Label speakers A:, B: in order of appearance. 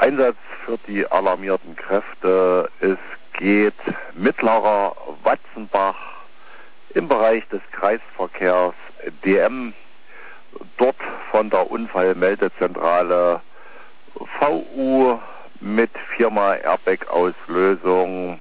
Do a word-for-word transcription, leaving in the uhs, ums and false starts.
A: Einsatz für die alarmierten Kräfte. Es geht Mittlerer Watzenbach im Bereich des Kreisverkehrs D M. Dort von der Unfallmeldezentrale V U mit Firma Airbag-Auslösung